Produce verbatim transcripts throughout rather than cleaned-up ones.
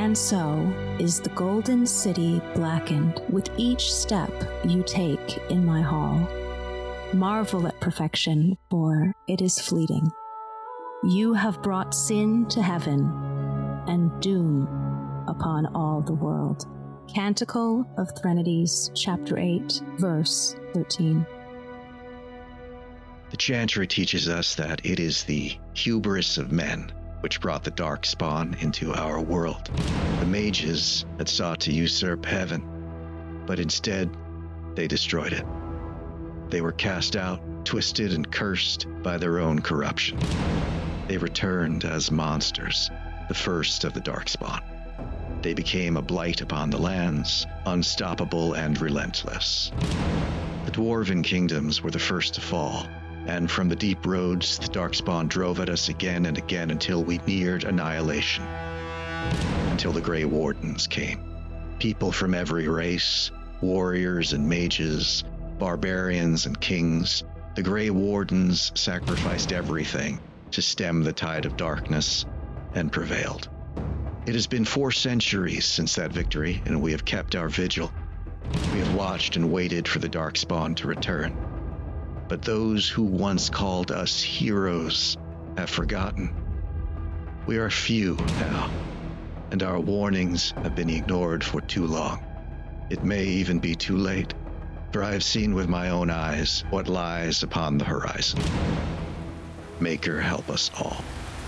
And so is the golden city blackened with each step you take in my hall. Marvel at perfection, for it is fleeting. You have brought sin to heaven and doom upon all the world. Canticle of Threnodies, chapter eight, verse thirteen. The Chantry teaches us that it is the hubris of men which brought the Darkspawn into our world. The mages had sought to usurp heaven, but instead they destroyed it. They were cast out, twisted and cursed by their own corruption. They returned as monsters, the first of the Darkspawn. They became a blight upon the lands, unstoppable and relentless. The Dwarven kingdoms were the first to fall, and from the deep roads, the Darkspawn drove at us again and again until we neared annihilation. Until the Grey Wardens came. People from every race, warriors and mages, barbarians and kings, the Grey Wardens sacrificed everything to stem the tide of darkness and prevailed. It has been four centuries since that victory, and we have kept our vigil. We have watched and waited for the Darkspawn to return. But those who once called us heroes have forgotten. We are few now, and our warnings have been ignored for too long. It may even be too late, for I have seen with my own eyes what lies upon the horizon. Maker help us all.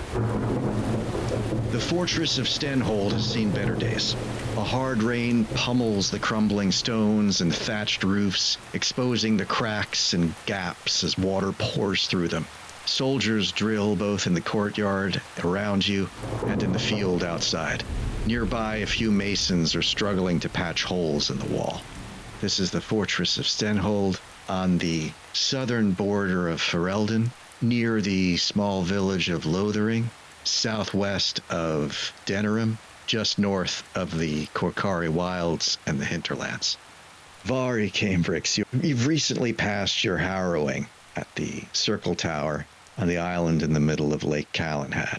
The fortress of Stenhold has seen better days. A hard rain pummels the crumbling stones and thatched roofs, exposing the cracks and gaps as water pours through them. Soldiers drill both in the courtyard around you and in the field outside. Nearby, a few masons are struggling to patch holes in the wall. This is the fortress of Stenhold on the southern border of Ferelden, near the small village of Lothering, southwest of Denerim, just north of the Korcari Wilds and the Hinterlands. Vari Cambryx, you, you've recently passed your harrowing at the Circle Tower on the island in the middle of Lake Calenhad,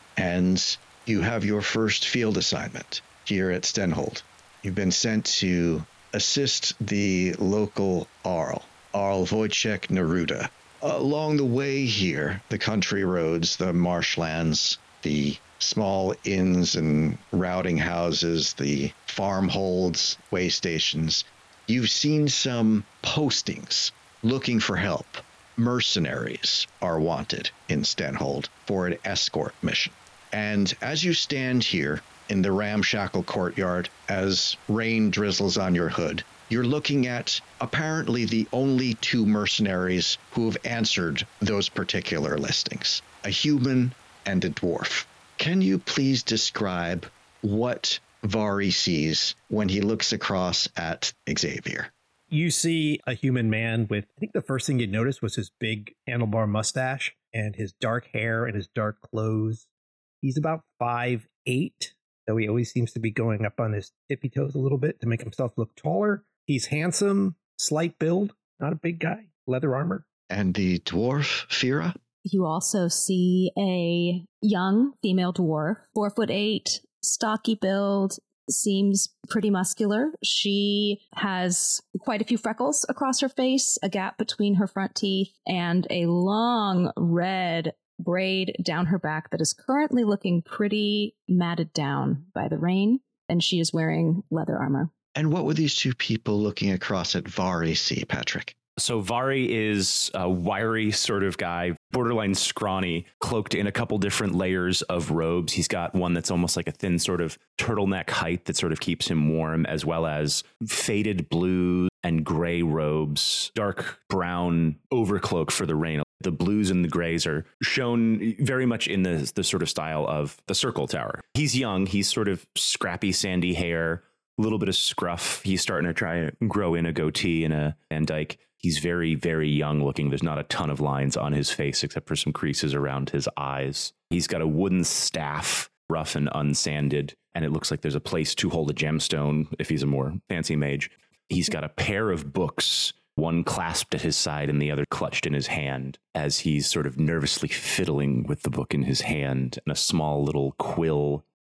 and you have your first field assignment here at Stenhold. You've been sent to assist the local Arl, Arl Wojciech Neruda. Along the way here, the country roads, the marshlands, the small inns and routing houses, the farmholds, way stations, you've seen some postings looking for help. Mercenaries are wanted in Stenhold for an escort mission. And as you stand here in the ramshackle courtyard, as rain drizzles on your hood, you're looking at apparently the only two mercenaries who have answered those particular listings, a human and a dwarf. Can you please describe what Vari sees when he looks across at Xavier? You see a human man with, I think the first thing you'd notice was his big handlebar mustache and his dark hair and his dark clothes. He's about five eight, though he always seems to be going up on his tippy toes a little bit to make himself look taller. He's handsome, slight build, not a big guy, leather armor. And the dwarf, Fira? You also see a young female dwarf, four foot eight, stocky build, seems pretty muscular. She has quite a few freckles across her face, a gap between her front teeth, and a long red braid down her back that is currently looking pretty matted down by the rain, and she is wearing leather armor. And what would these two people looking across at Vari see, Patrick? So Vari is a wiry sort of guy, borderline scrawny, cloaked in a couple different layers of robes. He's got one that's almost like a thin sort of turtleneck height that sort of keeps him warm, as well as faded blue and gray robes, dark brown overcloak for the rain. The blues and the grays are shown very much in the, the sort of style of the Circle Tower. He's young. He's sort of scrappy, sandy hair, a little bit of scruff. He's starting to try to grow in a goatee and a Van Dyke. He's very, very young looking. There's not a ton of lines on his face except for some creases around his eyes. He's got a wooden staff, rough and unsanded, and it looks like there's a place to hold a gemstone if he's a more fancy mage. He's got a pair of books, one clasped at his side and the other clutched in his hand, as he's sort of nervously fiddling with the book in his hand, and a small little quill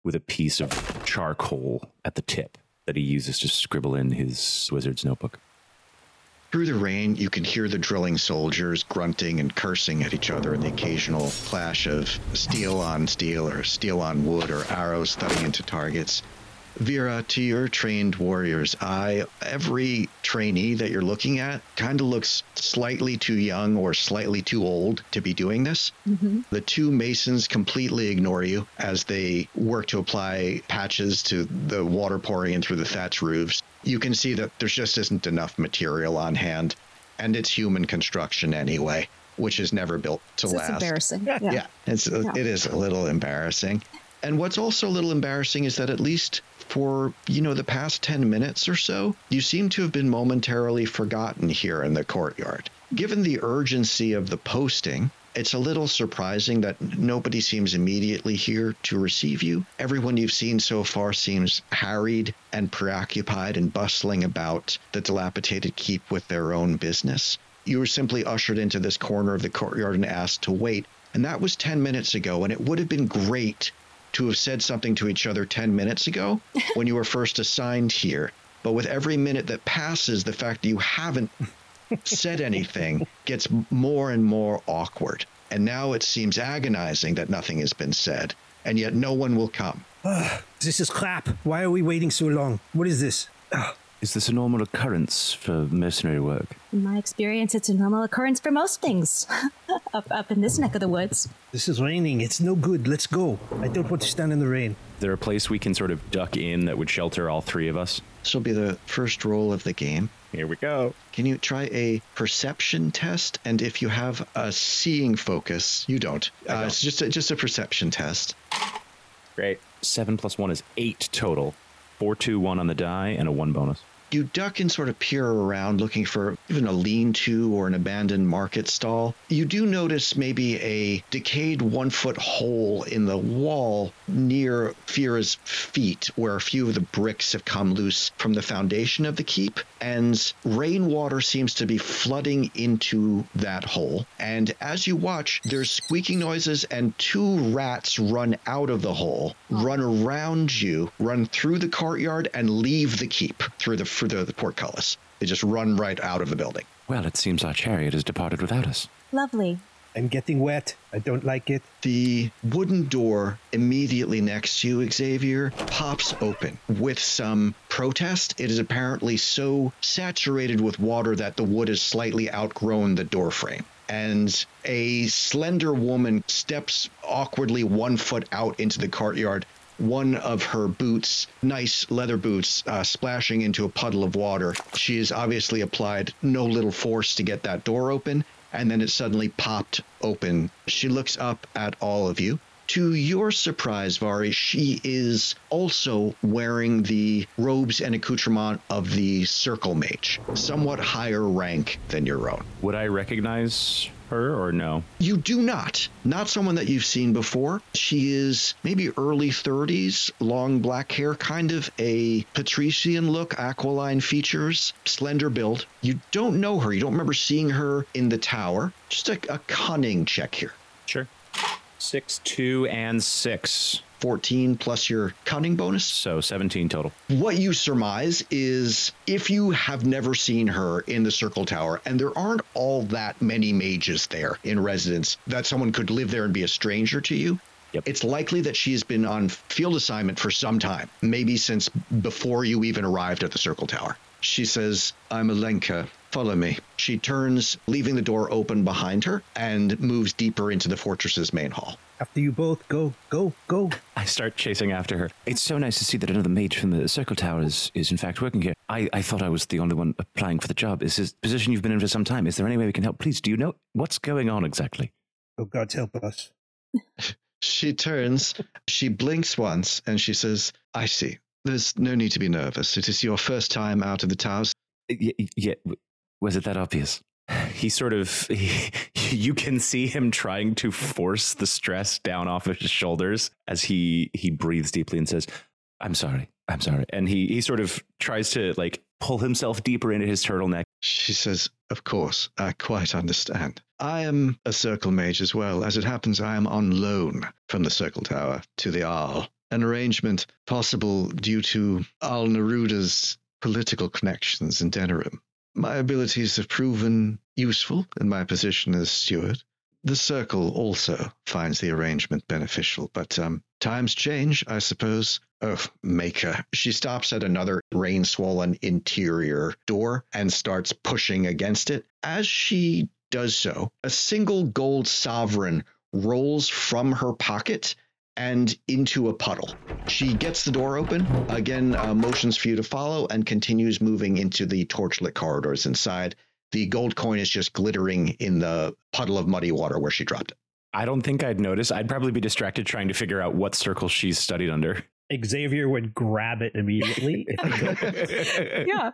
with a piece of charcoal at the tip that he uses to scribble in his wizard's notebook. Through the rain, you can hear the drilling soldiers grunting and cursing at each other, and the occasional clash of steel on steel or steel on wood or arrows thudding into targets. Vera, to your trained warrior's eye, every trainee that you're looking at kind of looks slightly too young or slightly too old to be doing this. Mm-hmm. The two masons completely ignore you as they work to apply patches to the water pouring in through the thatch roofs. You can see that there just isn't enough material on hand, and it's human construction anyway, which is never built to so last. It's embarrassing. Yeah, yeah. yeah it's, yeah. It is a little embarrassing. And what's also a little embarrassing is that at least for, you know, the past ten minutes or so, you seem to have been momentarily forgotten here in the courtyard. Given the urgency of the posting, it's a little surprising that nobody seems immediately here to receive you. Everyone you've seen so far seems harried and preoccupied and bustling about the dilapidated keep with their own business. You were simply ushered into this corner of the courtyard and asked to wait. And that was ten minutes ago, and it would have been great to have said something to each other ten minutes ago when you were first assigned here. But with every minute that passes, the fact that you haven't said anything gets more and more awkward. And now it seems agonizing that nothing has been said, and yet no one will come. Uh, this is crap. Why are we waiting so long? What is this? Uh. Is this a normal occurrence for mercenary work? In my experience, it's a normal occurrence for most things up, up in this neck of the woods. This is raining. It's no good. Let's go. I don't want to stand in the rain. Is there a place we can sort of duck in that would shelter all three of us? This will be the first roll of the game. Here we go. Can you try a perception test? And if you have a seeing focus, you don't. Uh, don't. It's just a, just a perception test. Great. Seven plus one is eight total. Four, two, one on the die, and a one bonus. You duck and sort of peer around looking for even a lean-to or an abandoned market stall. You do notice maybe a decayed one-foot hole in the wall near Fira's feet, where a few of the bricks have come loose from the foundation of the keep, and rainwater seems to be flooding into that hole. And as you watch, there's squeaking noises, and two rats run out of the hole, run around you, run through the courtyard, and leave the keep through the for the, the portcullis. They just run right out of the building. Well, it seems our chariot has departed without us. Lovely. I'm getting wet. I don't like it. The wooden door immediately next to you, Xavier, pops open with some protest. It is apparently so saturated with water that the wood has slightly outgrown the door frame. And a slender woman steps awkwardly one foot out into the courtyard, one of her boots, nice leather boots, uh, splashing into a puddle of water. She has obviously applied no little force to get that door open, and then it suddenly popped open. She looks up at all of you. To your surprise, Vari, she is also wearing the robes and accoutrement of the Circle Mage, somewhat higher rank than your own. Would I recognize her or no? You do not. Not someone that you've seen before. She is maybe early thirties, long black hair, kind of a patrician look, aquiline features, slender build. You don't know her. You don't remember seeing her in the tower. Just a, a cunning check here. Sure. Six, two, and six. fourteen plus your cunning bonus. So seventeen total. What you surmise is if you have never seen her in the Circle Tower, and there aren't all that many mages there in residence, that someone could live there and be a stranger to you, yep. It's likely that she has been on field assignment for some time, maybe since before you even arrived at the Circle Tower. She says, I'm Alenka. Follow me. She turns, leaving the door open behind her, and moves deeper into the fortress's main hall. After you both, go, go, go. I start chasing after her. It's so nice to see that another mage from the Circle Tower is, is in fact working here. I, I thought I was the only one applying for the job. Is this position you've been in for some time? Is there any way we can help? Please, do you know what's going on exactly? Oh, God help us. She turns, she blinks once, and she says, I see. There's no need to be nervous. It is your first time out of the towers. Yeah, yeah. Was it that obvious? He sort of, he, you can see him trying to force the stress down off of his shoulders as he, he breathes deeply and says, I'm sorry, I'm sorry. And he, he sort of tries to like pull himself deeper into his turtleneck. She says, of course, I quite understand. I am a Circle Mage as well. As it happens, I am on loan from the Circle Tower to the Arl. an arrangement possible due to Al Neruda's political connections in Denerim. My abilities have proven useful in my position as steward. The Circle also finds the arrangement beneficial, but um, times change, I suppose. Oh, Maker. She stops at another rain-swollen interior door and starts pushing against it. As she does so, a single gold sovereign rolls from her pocket and into a puddle. She gets the door open, again uh, motions for you to follow, and continues moving into the torchlit corridors inside. The gold coin is just glittering in the puddle of muddy water where she dropped it. I don't think I'd notice. I'd probably be distracted trying to figure out what circle she's studied under. Xavier would grab it immediately. Yeah.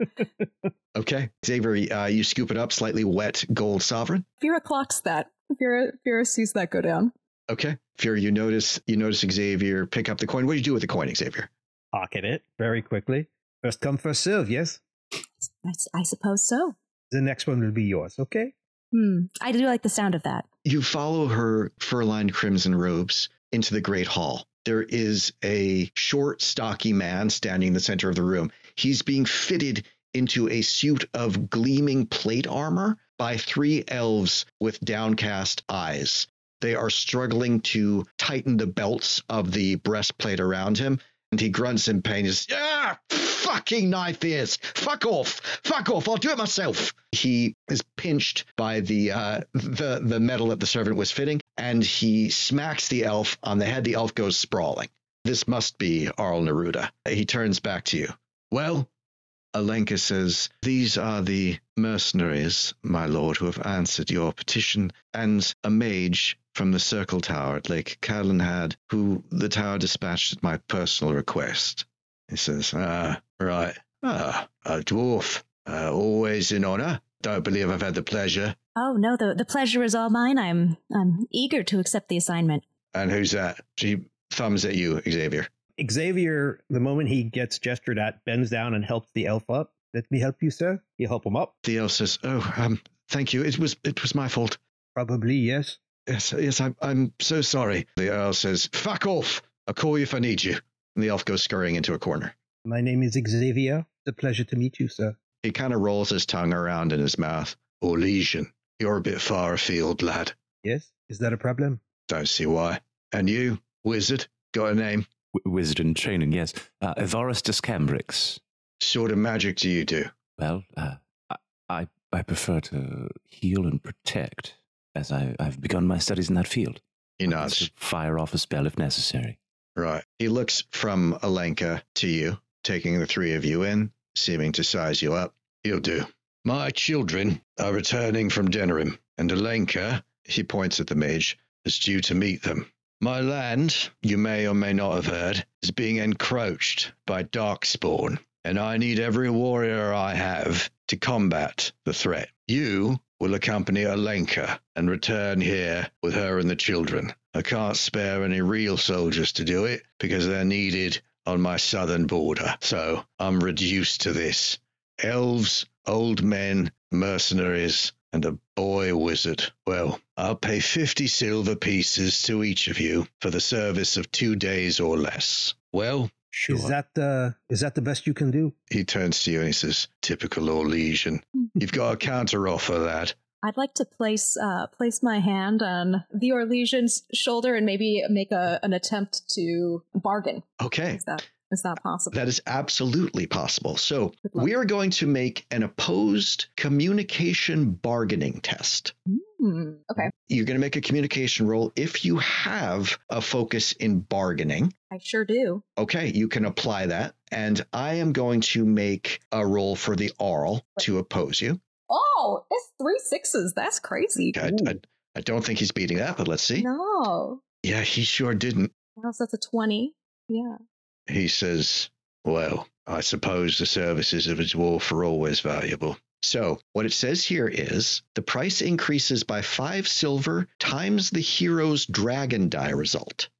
Okay. Xavier, uh, you scoop it up, slightly wet gold sovereign. Vera clocks that. Vera, Vera sees that go down. Okay. Vera, you notice, you notice Xavier pick up the coin. What do you do with the coin, Xavier? Pocket it very quickly. First come, first serve, yes? I, I suppose so. The next one will be yours, okay? Hmm. I do like the sound of that. You follow her fur-lined crimson robes into the great hall. There is a short, stocky man standing in the center of the room. He's being fitted into a suit of gleaming plate armor by three elves with downcast eyes. They are struggling to tighten the belts of the breastplate around him, and he grunts in pain. He's, ah, fucking knife ears. Fuck off. Fuck off. I'll do it myself. He is pinched by the uh, the the metal that the servant was fitting, and he smacks the elf on the head. The elf goes sprawling. This must be Arl Neruda. He turns back to you. Well, Alenka says, these are the mercenaries, my lord, who have answered your petition, and a mage from the Circle Tower at Lake Cadlenhad, who the tower dispatched at my personal request. He says, ah, right. Ah, a dwarf. Uh, always in honor. Don't believe I've had the pleasure. Oh, no, the, the pleasure is all mine. I'm I'm eager to accept the assignment. And who's that? She thumbs at you, Xavier. Xavier, the moment he gets gestured at, bends down and helps the elf up. Let me help you, sir. You help him up. The elf says, oh, um, thank you. It was it was my fault. Probably, yes. Yes, yes, I'm, I'm so sorry. The elf says, fuck off. I'll call you if I need you. And the elf goes scurrying into a corner. My name is Xavier. It's a pleasure to meet you, sir. He kind of rolls his tongue around in his mouth. Orlesian, you're a bit far afield, lad. Yes? Is that a problem? Don't see why. And you, wizard, got a name? W- wizard in training, yes. Uh, Evaristus Cambrix. Sort of magic do you do? Well, uh, I, I prefer to heal and protect, as I, I've begun my studies in that field. He nods. Fire off a spell if necessary. Right. He looks from Alenka to you, taking the three of you in, seeming to size you up. He'll do. My children are returning from Denerim, and Alenka, he points at the mage, is due to meet them. My land, you may or may not have heard, is being encroached by Darkspawn, and I need every warrior I have to combat the threat. You will accompany Alenka and return here with her and the children. I can't spare any real soldiers to do it because they're needed on my southern border, so I'm reduced to this. Elves, old men, mercenaries, and a boy wizard. Well, I'll pay fifty silver pieces to each of you for the service of two days or less. Well, sure. Is that, uh, is that the best you can do? He turns to you and he says, typical Orlesian. You've got a counter-offer, lad. I'd like to place uh, place my hand on the Orlesian's shoulder and maybe make a, an attempt to bargain. Okay. Is that, is that possible? That is absolutely possible. So we are going to make an opposed communication bargaining test. Mm, okay. You're going to make a communication roll if you have a focus in bargaining. I sure do. Okay, you can apply that. And I am going to make a roll for the Arl to oppose you. Oh, it's three sixes. That's crazy. I, I, I don't think he's beating that, but let's see. No. Yeah, he sure didn't. Well, so that's a twenty. Yeah. He says, well, I suppose the services of a dwarf are always valuable. So what it says here is the price increases by five silver times the hero's dragon die result.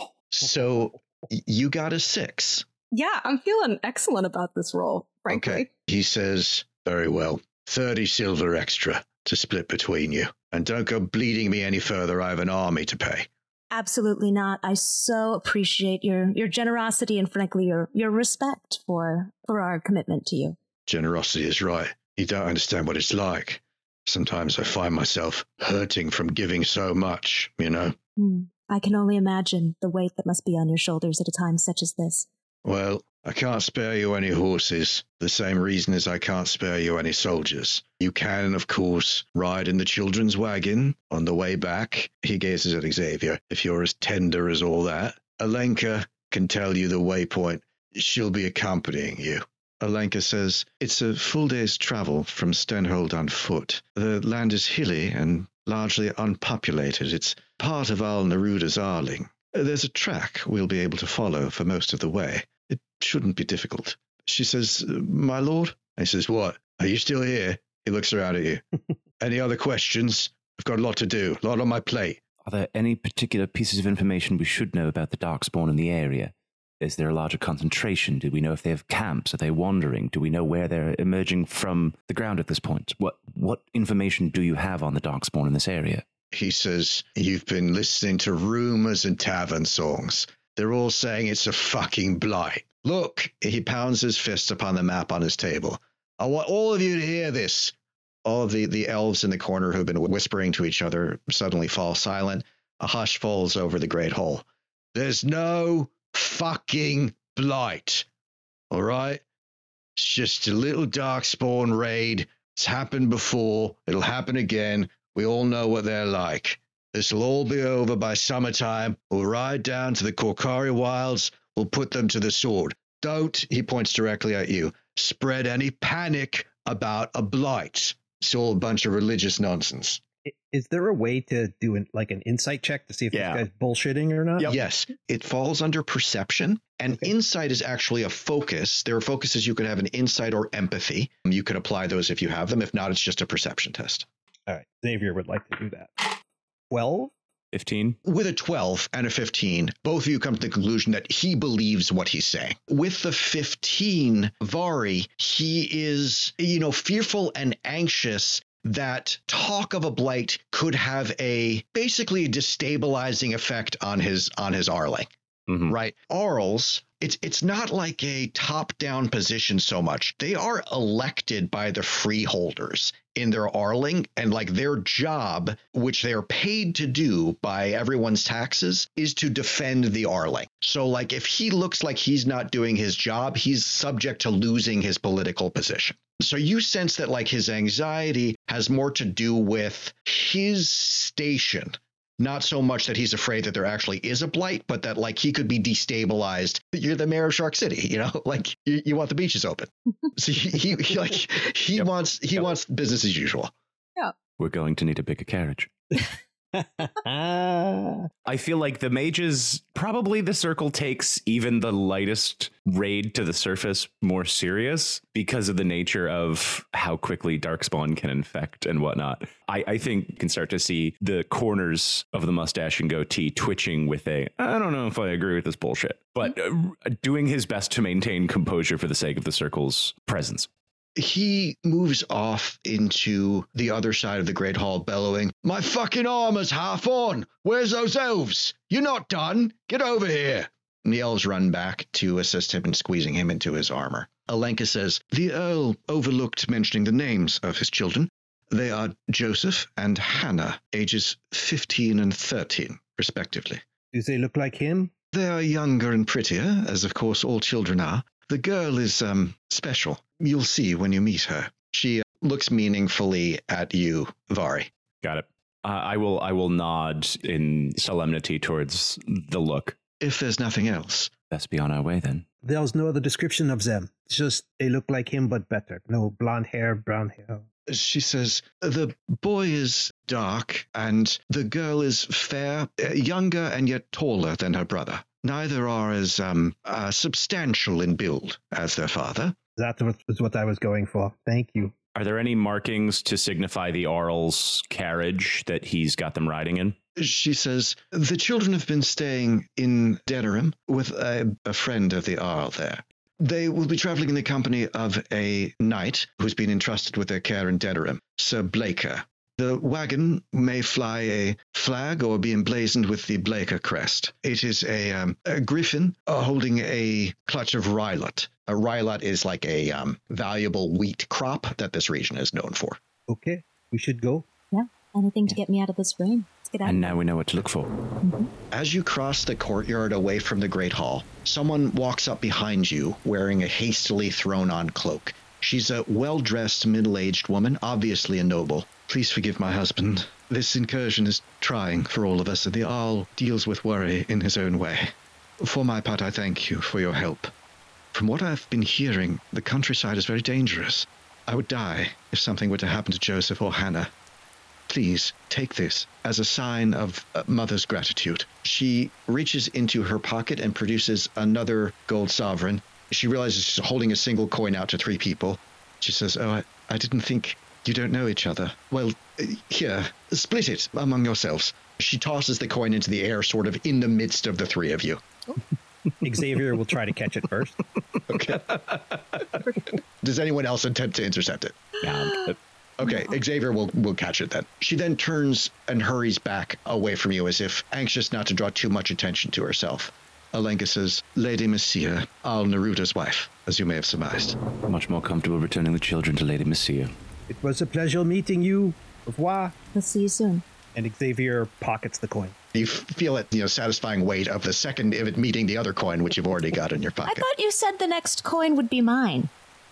So you got a six. Yeah, I'm feeling excellent about this roll, frankly. Okay. He says, very well. thirty silver extra to split between you. And don't go bleeding me any further. I have an army to pay. Absolutely not. I so appreciate your, your generosity and frankly your, your respect for, for our commitment to you. Generosity is right. You don't understand what it's like. Sometimes I find myself hurting from giving so much, you know? Hmm. I can only imagine the weight that must be on your shoulders at a time such as this. Well, I can't spare you any horses, the same reason as I can't spare you any soldiers. You can, of course, ride in the children's wagon on the way back. He gazes at Xavier. If you're as tender as all that, Alenka can tell you the waypoint. She'll be accompanying you. Alenka says, it's a full day's travel from Stenhold on foot. The land is hilly and largely unpopulated. It's part of Al Neruda's Arling. There's a track we'll be able to follow for most of the way. It shouldn't be difficult. She says, my lord? And he says, what? Are you still here? He looks around at you. Any other questions? I've got a lot to do, a lot on my plate. Are there any particular pieces of information we should know about the Darkspawn in the area? Is there a larger concentration? Do we know if they have camps? Are they wandering? Do we know where they're emerging from the ground at this point? What what information do you have on the Darkspawn in this area? He says, you've been listening to rumors and tavern songs. They're all saying it's a fucking blight. Look, he pounds his fist upon the map on his table. I want all of you to hear this. All of the, the elves in the corner who've been whispering to each other suddenly fall silent. A hush falls over the great hall. There's no fucking blight. All right? It's just a little Darkspawn raid. It's happened before. It'll happen again. We all know what they're like. This'll all be over by summertime. We'll ride down to the Korkari Wilds. We'll put them to the sword. Don't, he points directly at you, spread any panic about a blight. It's all a bunch of religious nonsense. Is there a way to do an, like an insight check to see if Yeah. this guy's bullshitting or not? Yep. Yes, it falls under perception, and Okay. insight is actually a focus. There are focuses you could have an insight or empathy. You could apply those if you have them. If not, it's just a perception test. All right. Xavier would like to do that. twelve? fifteen? With a twelve and a fifteen, both of you come to the conclusion that he believes what he's saying. With the fifteen, Vari, he is, you know, fearful and anxious that talk of a blight could have a basically a destabilizing effect on his on his Arling. Mm-hmm. Right. Arls, it's it's not like a top-down position so much. They are elected by the freeholders in their Arling, and like their job, which they are paid to do by everyone's taxes, is to defend the Arling. So like if he looks like he's not doing his job, he's subject to losing his political position. So you sense that like his anxiety has more to do with his station. Not so much that he's afraid that there actually is a blight, but that like he could be destabilized. You're the mayor of Shark City, you know, like you, you want the beaches open. So he, he, he like he Yep. wants he Yep. wants business as usual. We're going to need a bigger carriage. I feel like the mages, probably the circle takes even the lightest raid to the surface more serious because of the nature of how quickly Darkspawn can infect and whatnot. I, I think you can start to see the corners of the mustache and goatee twitching with a, I don't know if I agree with this bullshit, but uh, doing his best to maintain composure for the sake of the circle's presence. He moves off into the other side of the Great Hall, bellowing, "My fucking armor's half on! Where's those elves? You're not done! Get over here!" And the elves run back to assist him in squeezing him into his armor. Alenka says, "The Earl overlooked mentioning the names of his children. They are Joseph and Hannah, ages fifteen and thirteen, respectively. Do they look like him? They are younger and prettier, as of course all children are. The girl is um special. You'll see when you meet her." She uh, looks meaningfully at you, Vari. Got it. Uh, I will I will nod in solemnity towards the look. If there's nothing else. Best be on our way then. There's no other description of them. It's just they look like him but better. No blonde hair, brown hair. She says, "The boy is dark and the girl is fair, uh, younger and yet taller than her brother. Neither are as um uh, substantial in build as their father." That was what I was going for. Thank you. Are there any markings to signify the Arl's carriage that he's got them riding in? She says, "The children have been staying in Denerim with a, a friend of the Arl there. They will be traveling in the company of a knight who's been entrusted with their care in Denerim, Sir Blaker. The wagon may fly a flag or be emblazoned with the Blaker crest. It is a, um, a griffin uh, holding a clutch of ryelet. A ryelet is like a um, valuable wheat crop that this region is known for. Okay, we should go. Yeah, anything to get me out of this rain. Let's get out. And now we know what to look for. Mm-hmm. As you cross the courtyard away from the Great Hall, someone walks up behind you wearing a hastily thrown-on cloak. She's a well-dressed, middle-aged woman, obviously a noble. Please forgive my husband. This incursion is trying for all of us, and the Arl deals with worry in his own way. For my part, I thank you for your help. From what I've been hearing, the countryside is very dangerous. I would die if something were to happen to Joseph or Hannah. Please take this as a sign of a mother's gratitude. She reaches into her pocket and produces another gold sovereign. She realizes she's holding a single coin out to three people. She says, oh, I, I didn't think you don't know each other. Well, uh, here, split it among yourselves. She tosses the coin into the air, sort of in the midst of the three of you. Xavier will try to catch it first. Okay. Does anyone else attempt to intercept it? Yeah. Okay, Xavier will, will catch it then. She then turns and hurries back away from you as if anxious not to draw too much attention to herself. Alenka says, Lady Messia, Al Neruda's wife, as you may have surmised. Much more comfortable returning the children to Lady Messia. It was a pleasure meeting you. Au revoir. We'll see you soon. And Xavier pockets the coin. You feel it, you know, satisfying weight of the second of it meeting the other coin, which you've already got in your I pocket. thought you said the next coin would be mine.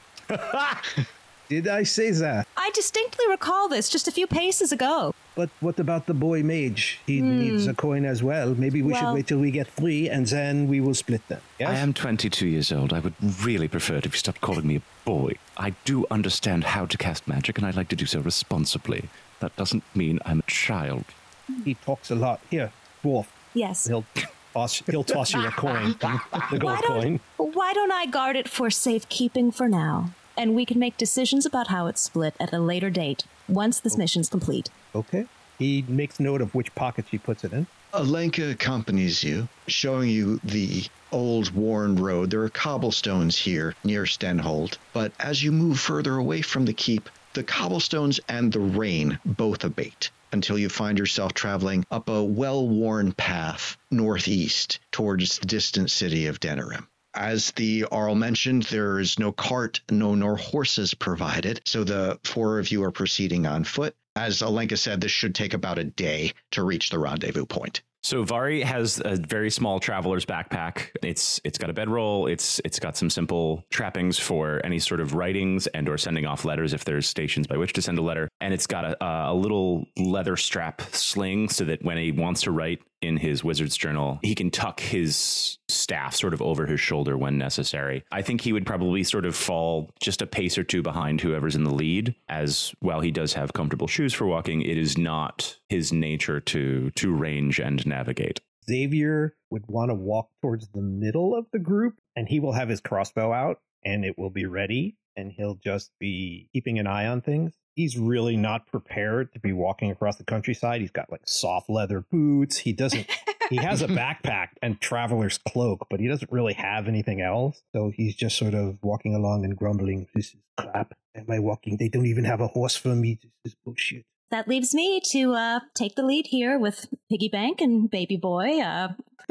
Did I say that? I distinctly recall this just a few paces ago. But what about the boy mage? He needs a coin as well. Maybe we Well- should wait till we get three and then we will split them. Yes? I am twenty-two years old. I would really prefer it if you stopped calling me a boy. I do understand how to cast magic, and I'd like to do so responsibly. That doesn't mean I'm a child. He talks a lot. Here, dwarf. Yes. He'll toss, he'll toss you a coin, the gold Why coin. don't, why don't I guard it for safekeeping for now? And we can make decisions about how it's split at a later date, once this mission's complete. Okay. He makes note of which pocket she puts it in. Alenka accompanies you, showing you the old worn road. There are cobblestones here near Stenhold, but as you move further away from the keep, the cobblestones and the rain both abate until you find yourself traveling up a well-worn path northeast towards the distant city of Denerim. As the Arl mentioned, there is no cart, no nor horses provided, so the four of you are proceeding on foot. As Alenka said, this should take about a day to reach the rendezvous point. So Vari has a very small traveler's backpack. It's it's got a bedroll. It's it's got some simple trappings for any sort of writings and or sending off letters if there's stations by which to send a letter. And it's got a, a little leather strap sling so that when he wants to write in his wizard's journal, he can tuck his staff sort of over his shoulder when necessary. I think he would probably sort of fall just a pace or two behind whoever's in the lead, as while he does have comfortable shoes for walking, it is not his nature to to range and navigate. Xavier would want to walk towards the middle of the group, and he will have his crossbow out, and it will be ready, and he'll just be keeping an eye on things. He's really not prepared to be walking across the countryside. He's got like soft leather boots. He doesn't, he has a backpack and traveler's cloak, but he doesn't really have anything else. So he's just sort of walking along and grumbling, this is crap. Am I walking? They don't even have a horse for me. This is bullshit. That leaves me to uh, take the lead here with Piggy Bank and Baby Boy. Uh,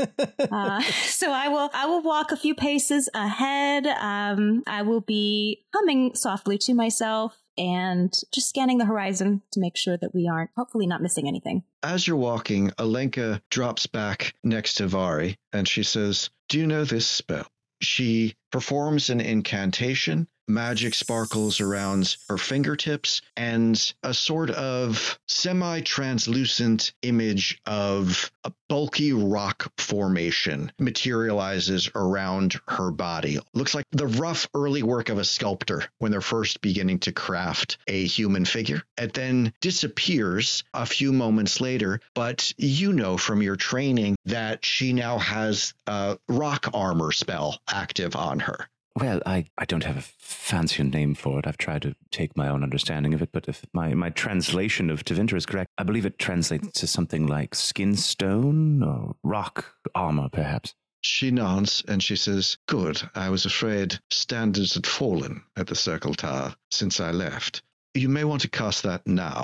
uh, so I will I will walk a few paces ahead. Um, I will be humming softly to myself and just scanning the horizon to make sure that we aren't, hopefully not missing anything. As you're walking, Alenka drops back next to Vari, and she says, do you know this spell? She performs an incantation. Magic sparkles around her fingertips, and a sort of semi-translucent image of a bulky rock formation materializes around her body. Looks like the rough early work of a sculptor when they're first beginning to craft a human figure. It then disappears a few moments later, but you know from your training that she now has a rock armor spell active on her. Well, I, I don't have a fancier name for it. I've tried to take my own understanding of it, but if my, my translation of Tevinter is correct, I believe it translates to something like skin stone or rock armor, perhaps. She nods and she says, good, I was afraid standards had fallen at the Circle Tower since I left. You may want to cast that now.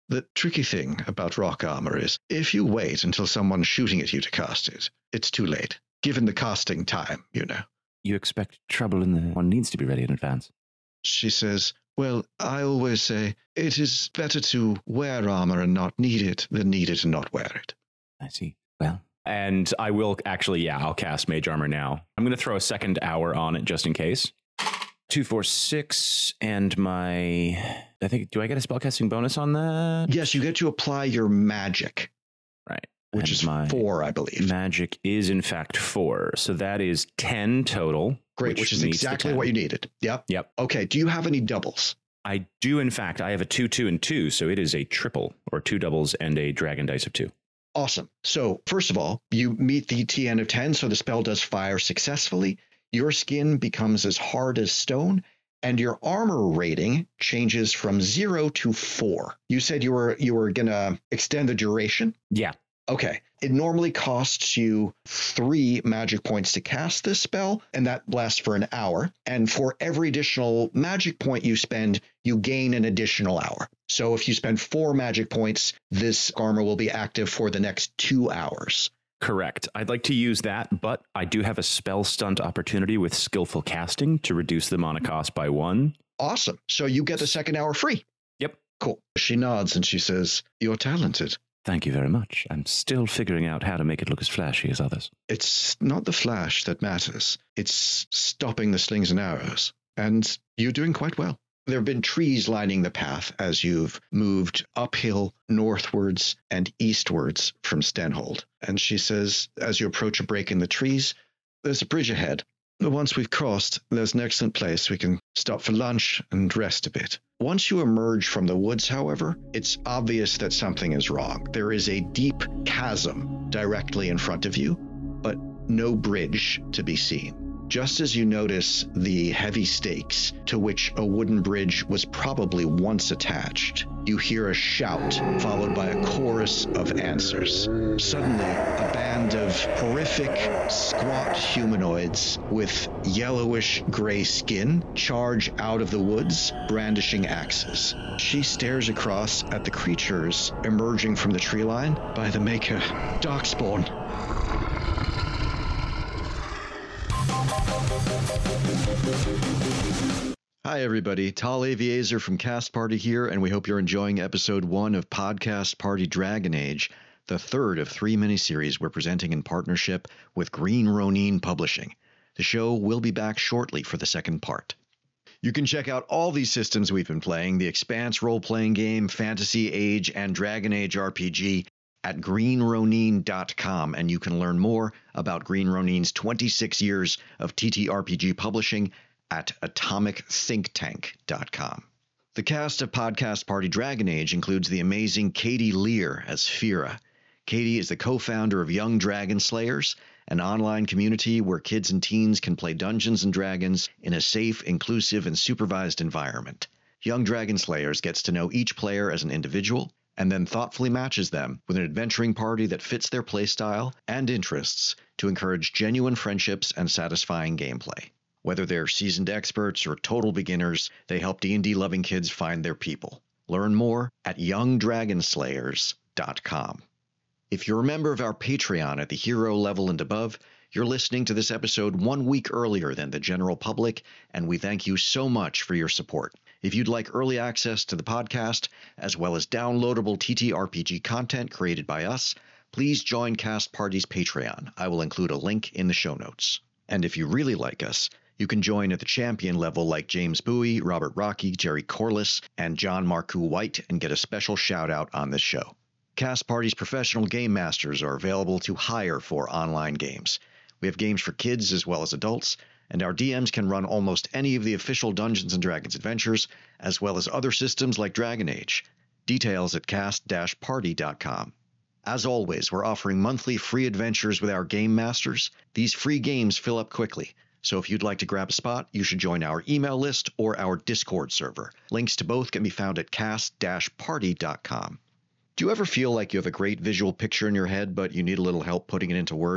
The tricky thing about rock armor is if you wait until someone's shooting at you to cast it, it's too late, given the casting time, you know. You expect trouble in the... One needs to be ready in advance. She says, well, I always say it is better to wear armor and not need it than need it and not wear it. I see. Well... And I will actually, yeah, I'll cast Mage Armor now. I'm going to throw a second hour on it just in case. Two, four, six, and my... I think, do I get a spellcasting bonus on that? Yes, you get to apply your magic. Right. Which and is my four, I believe. Magic is, in fact, four. So that is ten total. Great, which, which is exactly what you needed. Yep. Yep. Okay, do you have any doubles? I do, in fact. I have a two, two, and two, so it is a triple, or two doubles and a dragon dice of two. Awesome. So first of all, you meet the T N of ten, so the spell does fire successfully. Your skin becomes as hard as stone, and your armor rating changes from zero to four. You said you were you were gonna extend the duration? Yeah. Okay. It normally costs you three magic points to cast this spell, and that lasts for an hour. And for every additional magic point you spend, you gain an additional hour. So if you spend four magic points, this armor will be active for the next two hours. Correct. I'd like to use that, but I do have a spell stunt opportunity with skillful casting to reduce the mana cost by one. Awesome. So you get the second hour free. Yep. Cool. She nods and she says, you're talented. Thank you very much. I'm still figuring out how to make it look as flashy as others. It's not the flash that matters. It's stopping the slings and arrows. And you're doing quite well. There have been trees lining the path as you've moved uphill, northwards, and eastwards from Stenhold. And she says, as you approach a break in the trees, there's a bridge ahead. Once we've crossed, there's an excellent place we can stop for lunch and rest a bit. Once you emerge from the woods, however, it's obvious that something is wrong. There is a deep chasm directly in front of you, but no bridge to be seen. Just as you notice the heavy stakes to which a wooden bridge was probably once attached, you hear a shout followed by a chorus of answers. Suddenly, a band of horrific, squat humanoids with yellowish gray skin charge out of the woods, brandishing axes. She stares across at the creatures emerging from the tree line. By the Maker, Darkspawn. Hi everybody, Tal Aviazer from Cast Party here, and we hope you're enjoying episode one of Podcast Party Dragon Age, the third of three miniseries we're presenting in partnership with Green Ronin Publishing. The show will be back shortly for the second part. You can check out all these systems we've been playing, the Expanse role-playing game, Fantasy Age, and Dragon Age R P G, at green ronin dot com, and you can learn more about Green Ronin's twenty-six years of T T R P G publishing at atomic think tank dot com. The cast of Podcast Party Dragon Age includes the amazing Katie Lear as Fira. Katie is the co-founder of Young Dragon Slayers, an online community where kids and teens can play Dungeons and Dragons in a safe, inclusive, and supervised environment. Young Dragon Slayers gets to know each player as an individual and then thoughtfully matches them with an adventuring party that fits their playstyle and interests to encourage genuine friendships and satisfying gameplay. Whether they're seasoned experts or total beginners, they help D and D loving kids find their people. Learn more at young dragon slayers dot com. If you're a member of our Patreon at the hero level and above, you're listening to this episode one week earlier than the general public, and we thank you so much for your support. If you'd like early access to the podcast, as well as downloadable T T R P G content created by us, please join Cast Party's Patreon. I will include a link in the show notes. And if you really like us, you can join at the champion level like James Bowie, Robert Rocky, Jerry Corliss, and John Marcoux White and get a special shout out on this show. Cast Party's professional game masters are available to hire for online games. We have games for kids as well as adults, and our D Ms can run almost any of the official Dungeons and Dragons adventures, as well as other systems like Dragon Age. Details at cast dash party dot com. As always, we're offering monthly free adventures with our game masters. These free games fill up quickly, so if you'd like to grab a spot, you should join our email list or our Discord server. Links to both can be found at cast dash party dot com. Do you ever feel like you have a great visual picture in your head, but you need a little help putting it into words?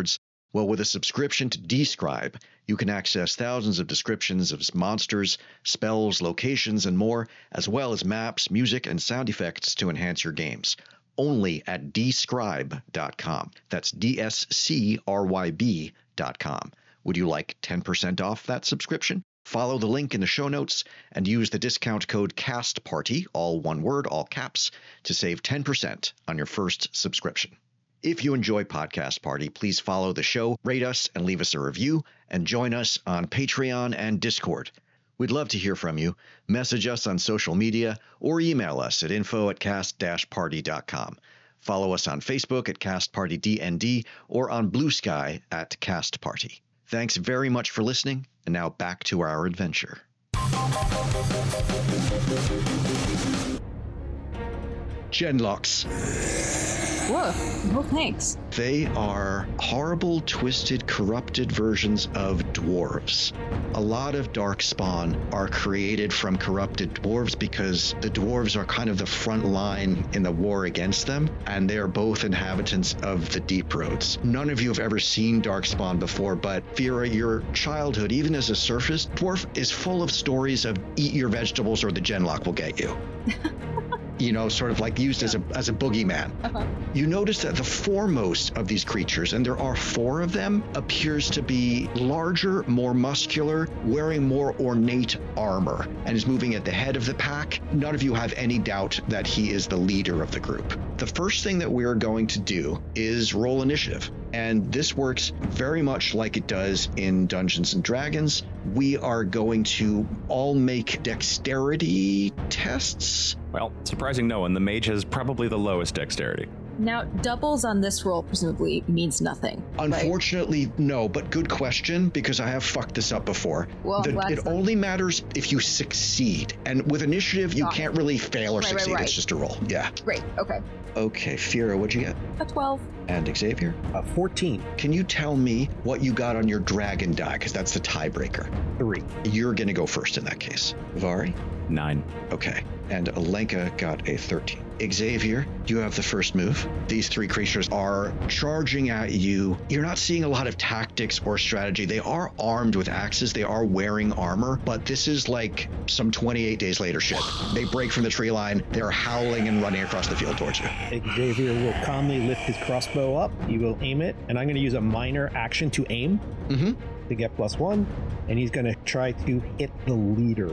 Well, with a subscription to Describe, you can access thousands of descriptions of monsters, spells, locations, and more, as well as maps, music, and sound effects to enhance your games. Only at describe dot com. That's D S C R Y B dot com. Would you like ten percent off that subscription? Follow the link in the show notes and use the discount code CASTPARTY, all one word, all caps, to save ten percent on your first subscription. If you enjoy Podcast Party, please follow the show, rate us, and leave us a review, and join us on Patreon and Discord. We'd love to hear from you. Message us on social media or email us at info at cast dash party dot com. Follow us on Facebook at Cast Party D N D or on Blue Sky at Cast Party. Thanks very much for listening, and now back to our adventure. Genlocks. Whoa, well, thanks. They are horrible, twisted, corrupted versions of dwarves. A lot of Darkspawn are created from corrupted dwarves because the dwarves are kind of the front line in the war against them, and they are both inhabitants of the Deep Roads. None of you have ever seen Darkspawn before, but Fira, your childhood, even as a surface dwarf, is full of stories of eat your vegetables or the Genlock will get you. You know, sort of like used yeah. as a as a boogeyman. Uh-huh. You notice that the foremost of these creatures, and there are four of them, appears to be larger, more muscular, wearing more ornate armor, and is moving at the head of the pack. None of you have any doubt that he is the leader of the group. The first thing that we're going to do is roll initiative. And this works very much like it does in Dungeons and Dragons. We are going to all make dexterity tests. Well, surprising no one. The mage has probably the lowest dexterity. Now, doubles on this roll presumably means nothing. Unfortunately, right? No, but good question, because I have fucked this up before. Well, the, it so. only matters if you succeed. And with initiative, you Got can't it. really fail or right, succeed. Right, right. It's just a roll. Yeah. Great. Okay. Okay, Fira, what'd you get? A twelve. And Xavier? Uh, fourteen. Can you tell me what you got on your dragon die? Because that's the tiebreaker. Three. You're going to go first in that case. Vari? Nine. Okay. And Alenka got a thirteen. Xavier, you have the first move. These three creatures are charging at you. You're not seeing a lot of tactics or strategy. They are armed with axes. They are wearing armor, but this is like some twenty-eight days later shit. They break from the tree line. They're howling and running across the field towards you. Xavier will calmly lift his crossbow up. He will aim it, and I'm going to use a minor action to aim mm-hmm. to get plus one, and he's going to try to hit the leader.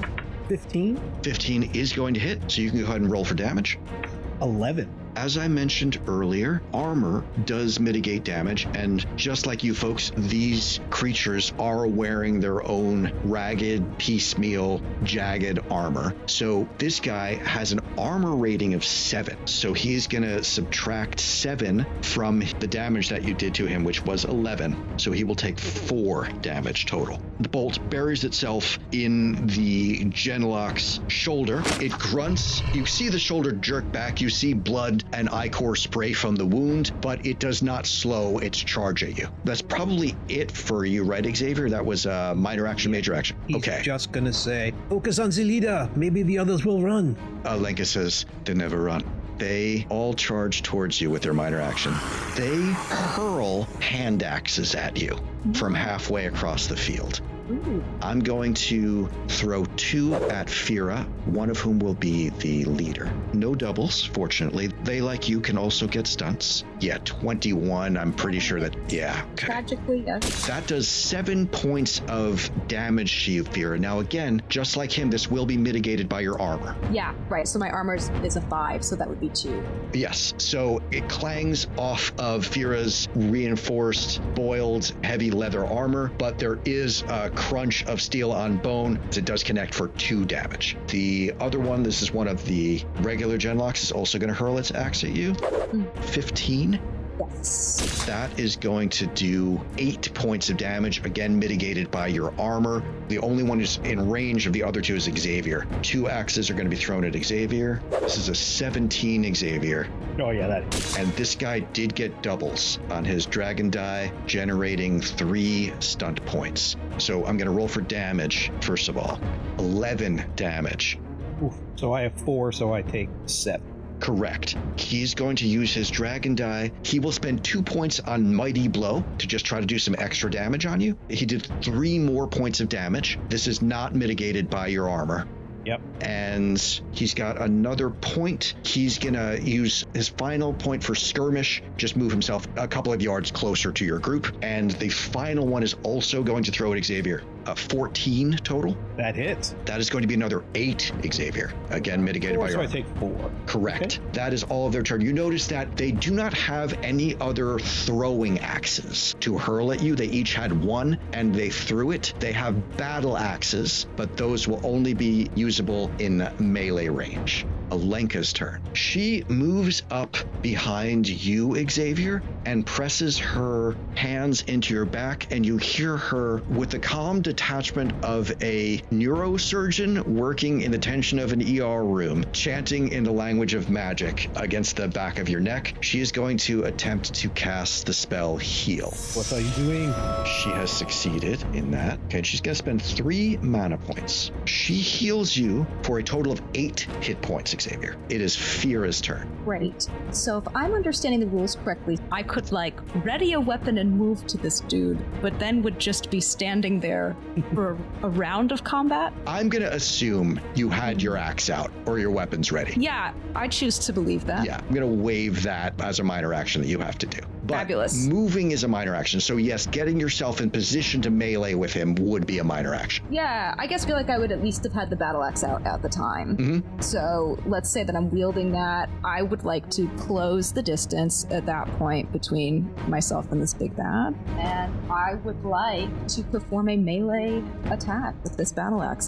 fifteen. fifteen is going to hit, so you can go ahead and roll for damage. eleven. As I mentioned earlier, armor does mitigate damage, and just like you folks, these creatures are wearing their own ragged, piecemeal, jagged armor. So this guy has an armor rating of seven, so he's gonna subtract seven from the damage that you did to him, which was eleven, so he will take four damage total. The bolt buries itself in the Genlock's shoulder. It grunts. You see the shoulder jerk back. You see blood and ichor spray from the wound, but it does not slow its charge at you. That's probably it for you, right, Xavier? That was a minor action, major action. He's okay. just gonna say, focus on the leader. Maybe the others will run. Alenka says, they never run. They all charge towards you with their minor action. They hurl hand axes at you from halfway across the field. Ooh. I'm going to throw two at Fira, one of whom will be the leader. No doubles, fortunately. They, like you, can also get stunts. Yeah, twenty-one, I'm pretty sure that, yeah. Okay. Tragically, yes. That does seven points of damage to you, Fira. Now, again, just like him, this will be mitigated by your armor. Yeah, right. So my armor is a five, so that would be two. Yes, so it clangs off of Fira's reinforced, boiled, heavy leather armor, but there is a crunch of steel on bone. It does connect for two damage. The other one, this is one of the regular Genlocks, is also going to hurl its axe at you. Mm. fifteen. Yes. That is going to do eight points of damage, again mitigated by your armor. The only one who's in range of the other two is Xavier. Two axes are going to be thrown at Xavier. This is a seventeen, Xavier. Oh yeah, that is. And this guy did get doubles on his dragon die, generating three stunt points. So I'm going to roll for damage, first of all. eleven damage. Oof. So I have four, so I take seven. Correct. He's going to use his dragon die. He will spend two points on Mighty Blow to just try to do some extra damage on you. He did three more points of damage. This is not mitigated by your armor. Yep. And he's got another point. He's going to use his final point for skirmish, just move himself a couple of yards closer to your group. And the final one is also going to throw at Xavier. Uh, fourteen total. That hits. That is going to be another eight, Xavier. Again, mitigated Four, by your so I armor. take four. Correct. Okay. That is all of their turn. You notice that they do not have any other throwing axes to hurl at you. They each had one and they threw it. They have battle axes, but those will only be usable in melee range. Alenka's turn. She moves up behind you, Xavier, and presses her hands into your back, and you hear her with the calm detachment of a neurosurgeon working in the tension of an E R room, chanting in the language of magic against the back of your neck. She is going to attempt to cast the spell Heal. What are you doing? She has succeeded in that. Okay, and she's going to spend three mana points. She heals you for a total of eight hit points, Xavier. It is Fira's turn. Great. So if I'm understanding the rules correctly, I could like ready a weapon and move to this dude, but then would just be standing there for a round of combat? I'm going to assume you had your axe out or your weapons ready. Yeah, I choose to believe that. Yeah, I'm going to waive that as a minor action that you have to do. But Fabulous. Moving is a minor action. So yes, getting yourself in position to melee with him would be a minor action. Yeah, I guess I feel like I would at least have had the battle axe out at the time. Mm-hmm. So let's say that I'm wielding that. I would like to close the distance at that point between myself and this big bad. And I would like to perform a melee attack with this battle axe.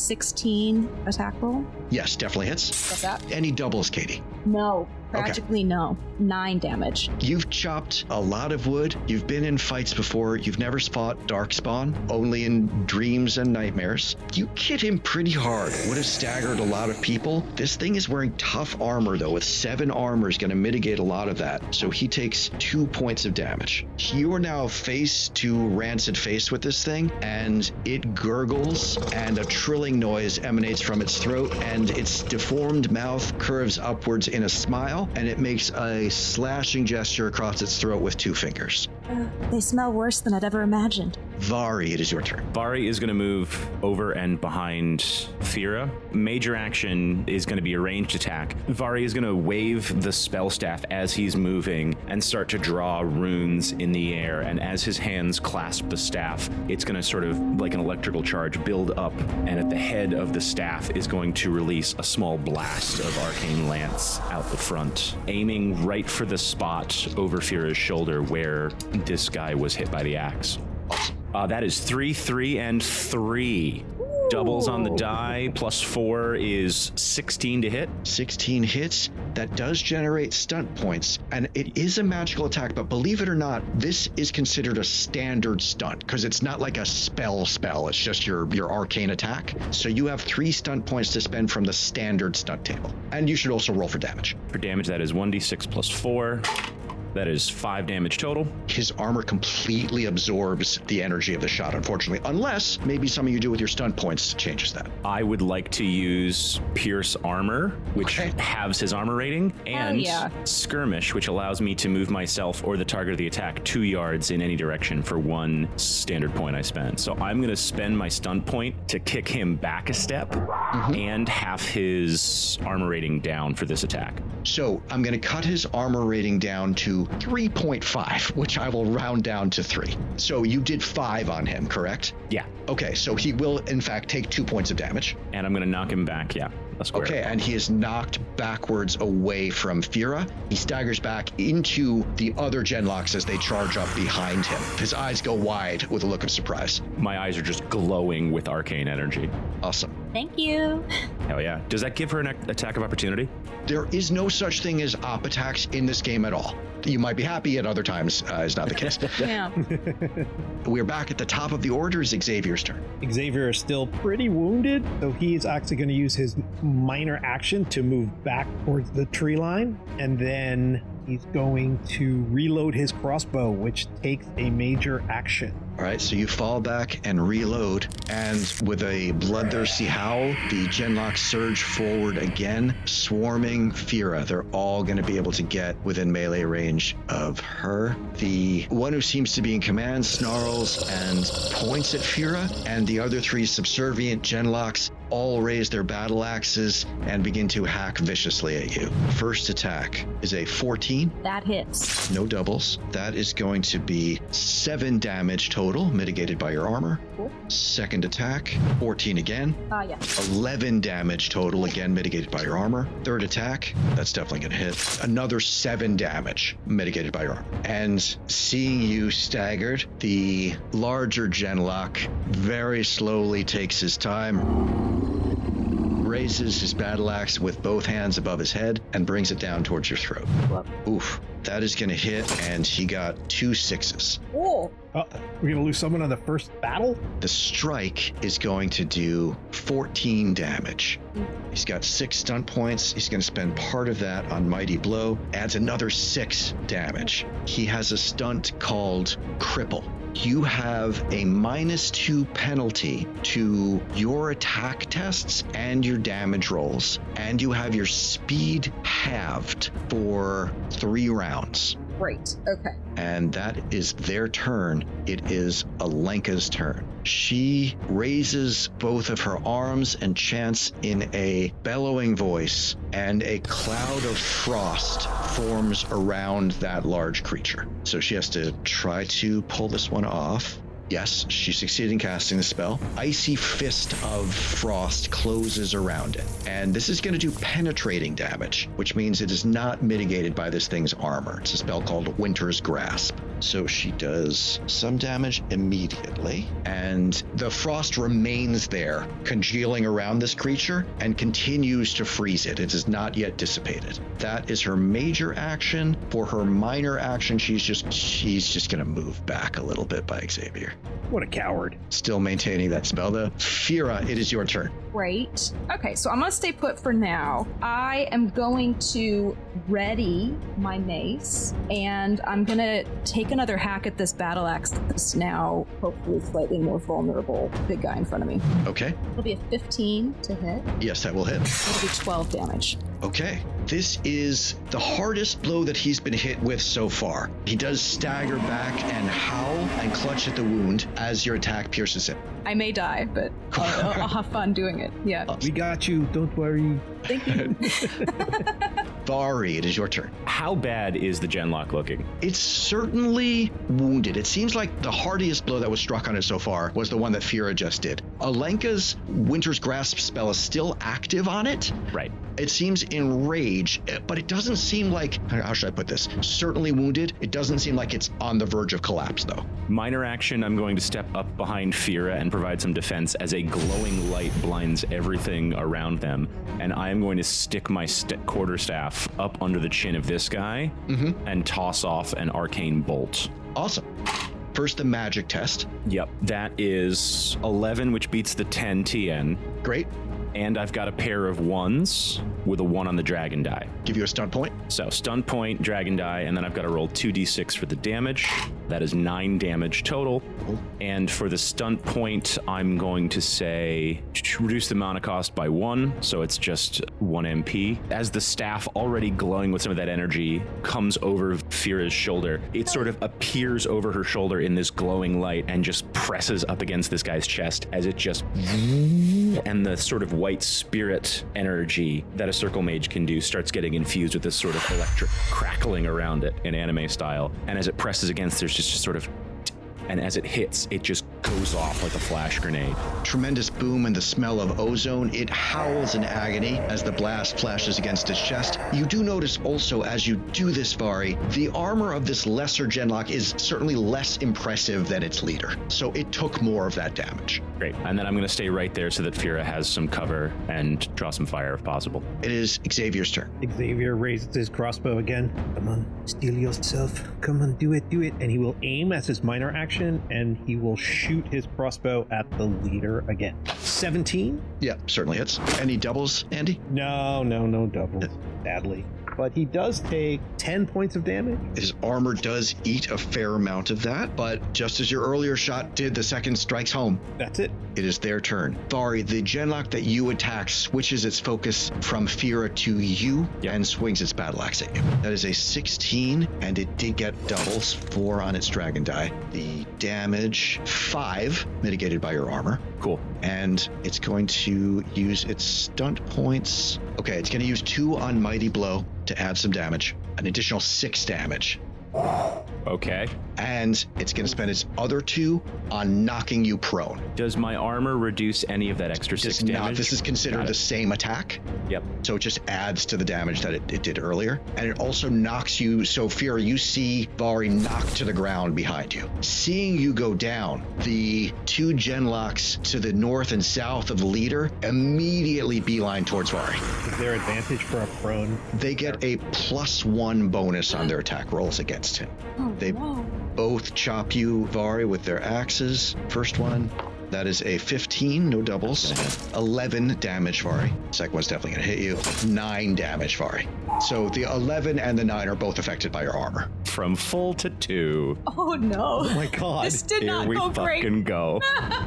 sixteen attack roll. Yes, definitely hits. Got that? Any doubles, Katie? No. Tragically, no. Nine damage. You've chopped a lot of wood. You've been in fights before. You've never fought Darkspawn, only in dreams and nightmares. You hit him pretty hard. Would have staggered a lot of people. This thing is wearing tough armor, though, with seven armor is going to mitigate a lot of that. So he takes two points of damage. You are now face to rancid face with this thing, and it gurgles, and a trilling noise emanates from its throat, and its deformed mouth curves upwards in a smile, and it makes a slashing gesture across its throat with two fingers. Uh, they smell worse than I'd ever imagined. Vari, it is your turn. Vari is going to move over and behind Fira. Major action is going to be a ranged attack. Vari is going to wave the spell staff as he's moving and start to draw runes in the air. And as his hands clasp the staff, it's going to sort of, like an electrical charge, build up. And at the head of the staff is going to release a small blast of arcane lance out the front, aiming right for the spot over Fira's shoulder where this guy was hit by the axe. Uh, that is three, three, and three. Ooh. Doubles on the die, plus four is sixteen to hit. sixteen hits. That does generate stunt points, and it is a magical attack, but believe it or not, this is considered a standard stunt, because it's not like a spell spell, it's just your, your arcane attack. So you have three stunt points to spend from the standard stunt table. And you should also roll for damage. For damage, that is one d six plus four. That is five damage total. His armor completely absorbs the energy of the shot, unfortunately, unless maybe something you do with your stunt points changes that. I would like to use Pierce Armor, which Okay. halves his armor rating, and yeah. Skirmish, which allows me to move myself or the target of the attack two yards in any direction for one standard point I spend. So I'm going to spend my stunt point to kick him back a step mm-hmm. and half his armor rating down for this attack. So I'm going to cut his armor rating down to three point five, which I will round down to three. So you did five on him, correct? Yeah. Okay, so he will, in fact, take two points of damage. And I'm going to knock him back, yeah. A square. Okay, and he is knocked backwards away from Fira. He staggers back into the other Genlocks as they charge up behind him. His eyes go wide with a look of surprise. My eyes are just glowing with arcane energy. Awesome. Thank you. Hell yeah. Does that give her an attack of opportunity? There is no such thing as op attacks in this game at all. You might be happy, at other times uh, is not the case. Yeah. We're back at the top of the order. It's Xavier's turn. Xavier is still pretty wounded, so he's actually going to use his minor action to move back towards the tree line, and then he's going to reload his crossbow, which takes a major action. All right, so you fall back and reload, and with a bloodthirsty howl, the Genlocks surge forward again, swarming Fira. They're all going to be able to get within melee range of her. The one who seems to be in command snarls and points at Fira, and the other three subservient Genlocks all raise their battle axes and begin to hack viciously at you. First attack is a fourteen. That hits. No doubles. That is going to be seven damage total, mitigated by your armor. Cool. Second attack, fourteen again. Ah, uh, yeah. eleven damage total, again mitigated by your armor. Third attack, that's definitely going to hit. Another seven damage, mitigated by your armor. And seeing you staggered, the larger Genlock very slowly takes his time, raises his battle axe with both hands above his head, and brings it down towards your throat. Whoa. Oof. That is going to hit, and he got two sixes. Oh. Uh, we're going to lose someone on the first battle? The strike is going to do fourteen damage. He's got six stunt points. He's going to spend part of that on Mighty Blow. Adds another six damage. He has a stunt called Cripple. You have a minus two penalty to your attack tests and your damage rolls, and you have your speed halved for three rounds. Great. Okay. And that is their turn. It is Alenka's turn. She raises both of her arms and chants in a bellowing voice, and a cloud of frost forms around that large creature. So she has to try to pull this one off. Yes, she succeeded in casting the spell. Icy fist of frost closes around it. And this is going to do penetrating damage, which means it is not mitigated by this thing's armor. It's a spell called Winter's Grasp. So she does some damage immediately. And the frost remains there, congealing around this creature, and continues to freeze it. It is not yet dissipated. That is her major action. For her minor action, she's just she's just going to move back a little bit by Xavier. What a coward. Still maintaining that spell, though. Fira, it is your turn. Great. Okay, so I'm going to stay put for now. I am going to ready my mace, and I'm going to take another hack at this battle axe that's now hopefully slightly more vulnerable big guy in front of me. Okay. It'll be a fifteen to hit. Yes, that will hit. It'll be twelve damage. Okay. This is the hardest blow that he's been hit with so far. He does stagger back and howl and clutch at the wound as your attack pierces him. I may die, but I'll, I'll have fun doing it. Yeah. We got you. Don't worry. Thank you. Vari, it is your turn. How bad is the Genlock looking? It's certainly wounded. It seems like the hardest blow that was struck on it so far was the one that Fira just did. Alenka's Winter's Grasp spell is still active on it. Right. It seems enraged, but it doesn't seem like, how should I put this? Certainly wounded. It doesn't seem like it's on the verge of collapse, though. Minor action, I'm going to step up behind Fira and provide some defense as a glowing light blinds everything around them. And I am going to stick my st- quarterstaff up under the chin of this guy mm-hmm. and toss off an arcane bolt. Awesome. First, the magic test. Yep, that is eleven, which beats the ten T N. Great. And I've got a pair of ones with a one on the dragon die. Give you a stun point. So stun point, dragon die, and then I've got to roll two d six for the damage. That is nine damage total. Cool. And for the stun point, I'm going to say reduce the mana cost by one, so it's just one M P. As the staff, already glowing with some of that energy, comes over Fira's shoulder, it sort of appears over her shoulder in this glowing light and just presses up against this guy's chest as it just... and the sort of white spirit energy that a circle mage can do starts getting infused with this sort of electric crackling around it in anime style. And as it presses against, there's just, just sort of... and as it hits, it just goes off like a flash grenade. Tremendous boom and the smell of ozone. It howls in agony as the blast flashes against its chest. You do notice also as you do this, Vari, the armor of this lesser Genlock is certainly less impressive than its leader. So it took more of that damage. Great. And then I'm going to stay right there so that Fira has some cover and draw some fire if possible. It is Xavier's turn. Xavier raises his crossbow again. Come on, steel yourself. Come on, do it, do it. And he will aim as his minor action, and he will shoot his crossbow at the leader again. seventeen? Yeah, certainly hits. Any doubles, Andy? No, no, no doubles. Sadly. but he does take ten points of damage. His armor does eat a fair amount of that, but just as your earlier shot did, the second strikes home. That's it. It is their turn. Thari, the Genlock that you attack switches its focus from Fira to you Yep. and swings its battle axe at you. That is a sixteen, and it did get doubles, four on its dragon die. The damage, five, mitigated by your armor. Cool. And it's going to use its stunt points. Okay, it's going to use two on Mighty Blow to add some damage, an additional six damage. Okay. And it's going to spend its other two on knocking you prone. Does my armor reduce any of that extra It six does not. damage? This is considered Got the it. same attack. Yep. So it just adds to the damage that it, it did earlier. And it also knocks you. So, Fira, you see Vari knocked to the ground behind you. Seeing you go down, the two Genlocks to the north and south of the leader immediately beeline towards Vari. Is there advantage for a prone? They get a plus one bonus on their attack rolls against him. Oh, They no. both chop you, Vari, with their axes. First one, that is a fifteen, no doubles. eleven damage, Vari. Second one's definitely going to hit you. nine damage, Vari. So the eleven and the nine are both affected by your armor. From full to two. Oh no. Oh my god. This did Here not we go great. fucking go.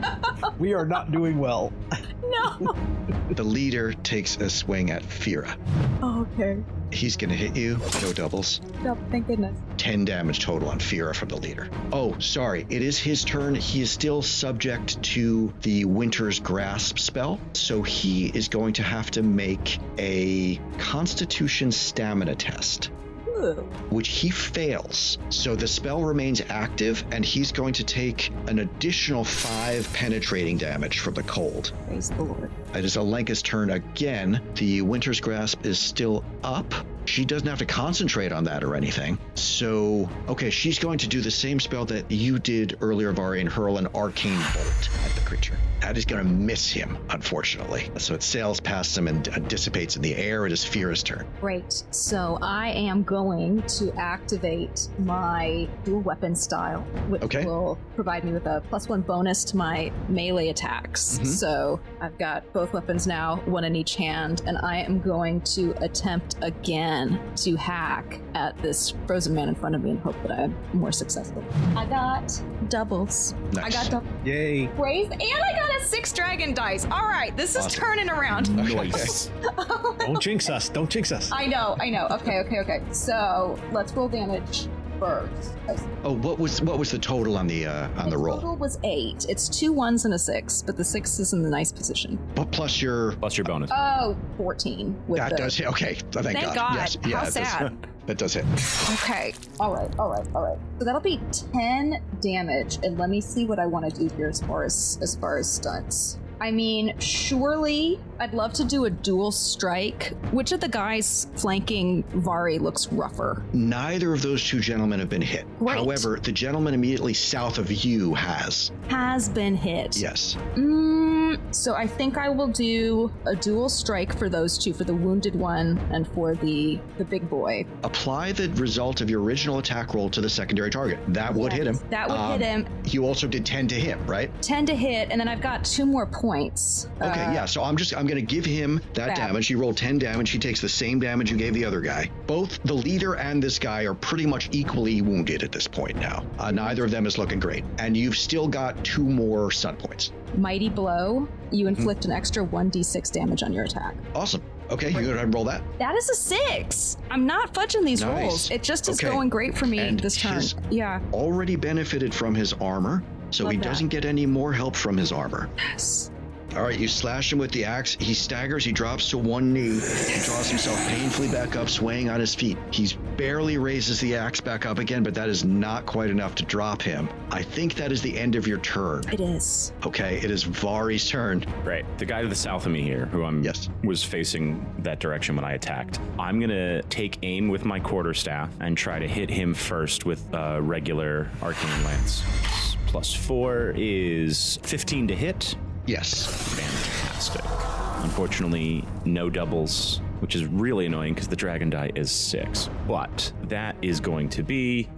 We are not doing well. No. The leader takes a swing at Fira. Oh, okay. He's going to hit you, no doubles. No, thank goodness. ten damage total on Fira from the leader. Oh, sorry. It is his turn. He is still subject to the Winter's Grasp spell, so he is going to have to make a Constitution stamina test, Ooh. which he fails. So the spell remains active, and he's going to take an additional five penetrating damage from the cold. Praise the Lord. It is Alenka's turn again. The Winter's Grasp is still up. She doesn't have to concentrate on that or anything. So, okay, she's going to do the same spell that you did earlier, Vari, and hurl an arcane bolt at the creature. That is going to miss him, unfortunately. So it sails past him and uh, dissipates in the air. It is Fira's turn. Great. So I am going to activate my dual weapon style, which Okay. will provide me with a plus one bonus to my melee attacks. Mhm. So I've got both weapons now, one in each hand, and I am going to attempt again to hack at this frozen man in front of me and hope that I'm more successful. I got doubles. I Nice. got doubles. Yay. Praise, and I got a six dragon dice. All right, this is Awesome. turning around. Nice. Don't jinx us. Don't jinx us. I know, I know. Okay, okay, okay. So let's roll damage first. Oh, what was what was the total on the uh, on the roll? total was eight. It's two ones and a six, but the six is in the nice position. But plus your Plus your bonus. Oh, fourteen. With that the... does hit. Okay, thank, Thank God. God. Yes, How yeah, it does- sad. that does hit. Okay. All right, all right, all right. So that'll be ten damage, and let me see what I want to do here as far as as far as stunts. I mean, surely I'd love to do a dual strike. Which of the guys flanking Vari looks rougher? Neither of those two gentlemen have been hit. Great. However, the gentleman immediately south of you has. Has been hit. Yes. Mm, so I think I will do a dual strike for those two, for the wounded one and for the the big boy. Apply the result of your original attack roll to the secondary target. That would hit him. Yes, That would Um, hit him. You also did ten to hit, right? ten to hit, and then I've got two more points. Okay, Uh, yeah. So I'm just I'm going to give him that Bad. damage. He rolled ten damage. He takes the same damage you gave the other guy. Both the leader and this guy are pretty much equally wounded at this point now. Uh, neither of them is looking great, and you've still got two more stun points. Mighty blow. You inflict an extra one d six damage on your attack. Awesome. Okay, you go ahead and roll that. That is a six. I'm not fudging these Nice. rolls. It just is Okay. going great for me And this turn. his- Yeah. Already benefited from his armor, so Love he that. doesn't get any more help from his armor. Yes. All right, you slash him with the axe. He staggers. He drops to one knee. He draws himself painfully back up, swaying on his feet. He barely raises the axe back up again, but that is not quite enough to drop him. I think that is the end of your turn. It is. Okay, it is Vari's turn. Right. The guy to the south of me here, who I'm Yes. was facing that direction when I attacked. I'm gonna take aim with my quarterstaff and try to hit him first with a regular arcane lance. Plus four is fifteen to hit. Yes. Fantastic. Unfortunately, no doubles, which is really annoying because the dragon die is six. But that is going to be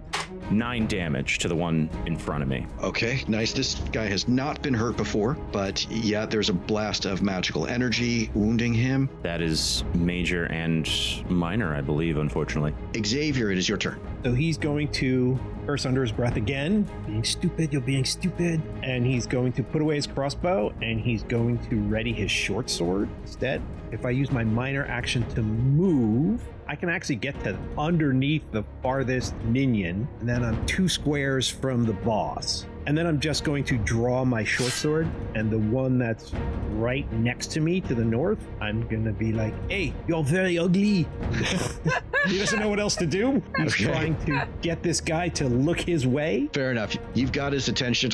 nine damage to the one in front of me. Okay, nice. This guy has not been hurt before, but yeah, there's a blast of magical energy wounding him. That is major and minor, I believe, unfortunately. Xavier, it is your turn. So he's going to curse under his breath again. Being stupid, you're being stupid. And he's going to put away his crossbow, and he's going to ready his short sword instead. If I use my minor action to move, I can actually get to underneath the farthest minion, and then I'm two squares from the boss. And then I'm just going to draw my short sword, and the one that's right next to me to the north, I'm gonna be like, hey, you're very ugly. He doesn't know what else to do. He's Okay. trying to get this guy to look his way. Fair enough. You've got his attention.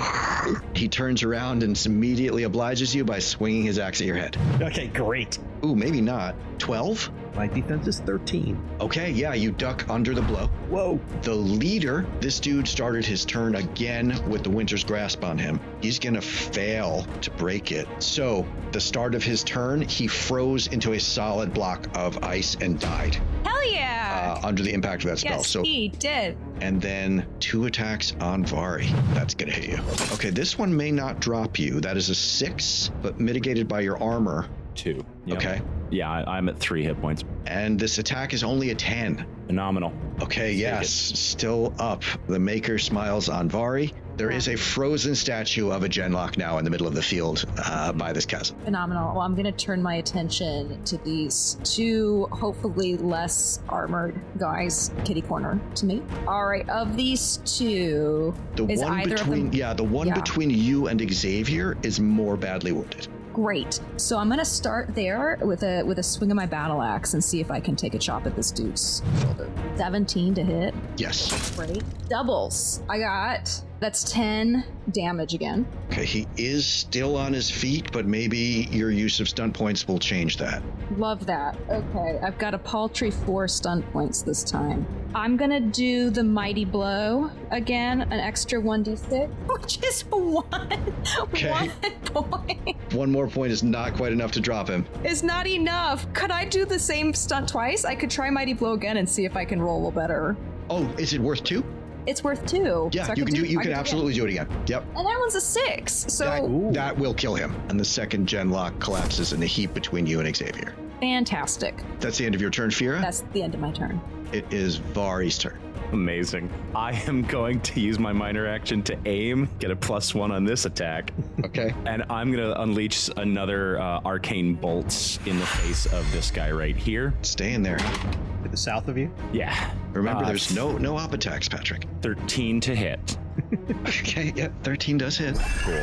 He turns around and immediately obliges you by swinging his axe at your head. Okay, great. Ooh, maybe not. twelve? My defense is thirteen. Okay, yeah, you duck under the blow. Whoa. The leader, this dude started his turn again with the Winter's Grasp on him. He's gonna fail to break it. So, the start of his turn, he froze into a solid block of ice and died Hell yeah! uh, under the impact of that spell. yes, So, he did. and then two attacks on Vari. That's gonna hit you. Okay, this one may not drop you. That is a six, but mitigated by your armor. Two. Yep. Okay. Yeah, I, I'm at three hit points. And this attack is only a ten. Phenomenal. Okay, Take yes, it. still up. The Maker smiles on Vari. There is a frozen statue of a Genlock now in the middle of the field uh, by this chasm. Phenomenal. Well, I'm going to turn my attention to these two, hopefully less armored guys, kitty corner to me. All right, of these two, The is one either between of them yeah, the one Yeah. between you and Xavier is more badly wounded. great? So I'm going to start there with a with a swing of my battle axe and see if I can take a chop at this dude's shoulder. seventeen to hit. Yes. Great. Doubles. I got that's ten damage again. Okay, he is still on his feet, but maybe your use of stunt points will change that. Love that. Okay, I've got a paltry four stunt points this time. I'm gonna do the mighty blow again, an extra one d six, which is one. Okay. One point. One more point is not quite enough to drop him. Is not enough. Could I do the same stunt twice? I could try mighty blow again and see if I can roll a little better. Oh, is it worth two? It's worth two. Yeah, so I you could can do. You I can could absolutely do it again. Yep. And that one's a six. So That, that will kill him. And the second Genlock collapses in a heap between you and Xavier. fantastic. That's the end of your turn, Fira. That's the end of my turn. It is Vari's turn. Amazing. I am going to use my minor action to aim, get a plus one on this attack, Okay. and I'm going to unleash another uh, arcane bolt in the face of this guy right here. Stay in there. To the south of you. Yeah. Remember, Uh, there's no no op attacks, Patrick. thirteen to hit. Okay, yeah, thirteen does hit. Cool.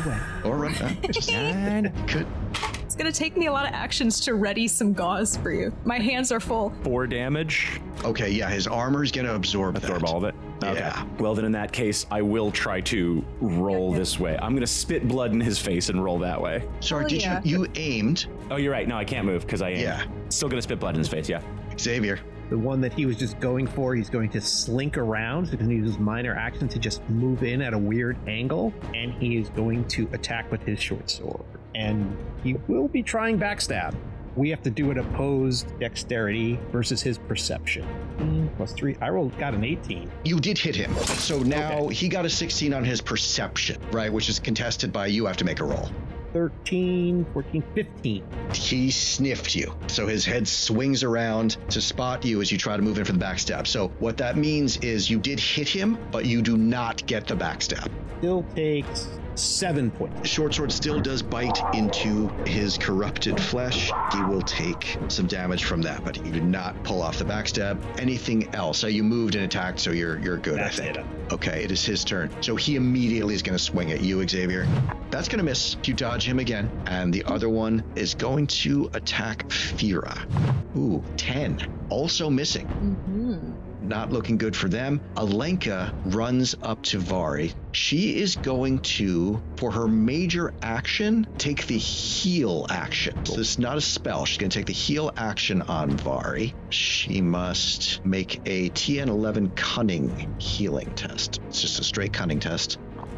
Or run. Uh, just And could. It's gonna take me a lot of actions to ready some gauze for you. My hands are full. four damage. Okay, yeah, his armor's gonna absorb Absorb that. all of it? Okay. Yeah. Well, then in that case, I will try to roll this way. I'm going to spit blood in his face and roll that way. Sorry, Oh, did yeah. you you aimed? Oh, you're right. No, I can't move because I am. Yeah. Still going to spit blood in his face, yeah. Xavier. The one that he was just going for, he's going to slink around. So he's going to use his minor action to just move in at a weird angle. And he is going to attack with his short sword. And he will be trying backstab. We have to do an opposed dexterity versus his perception. Mm, plus three. I rolled, got an eighteen. You did hit him. So now Okay. he got a sixteen on his perception, right? Which is contested by you have to make a roll. thirteen, fourteen, fifteen. He sniffed you. So his head swings around to spot you as you try to move in for the backstab. So what that means is you did hit him, but you do not get the backstab. Still takes seven points. Short sword still does bite into his corrupted flesh. He will take some damage from that, but you did not pull off the backstab. Anything else? So you moved and attacked, so you're you're good, That's I think. it. Okay, it is his turn. So he immediately is going to swing at you, Xavier. That's going to miss. You dodge him again. And the other one is going to attack Fira. Ooh, ten. Also missing. Mm-hmm. Not looking good for them. Alenka runs up to Vari. She is going to, for her major action, take the heal action. So this is not a spell. She's going to take the heal action on Vari. She must make a T N eleven cunning healing test. It's just a straight cunning test.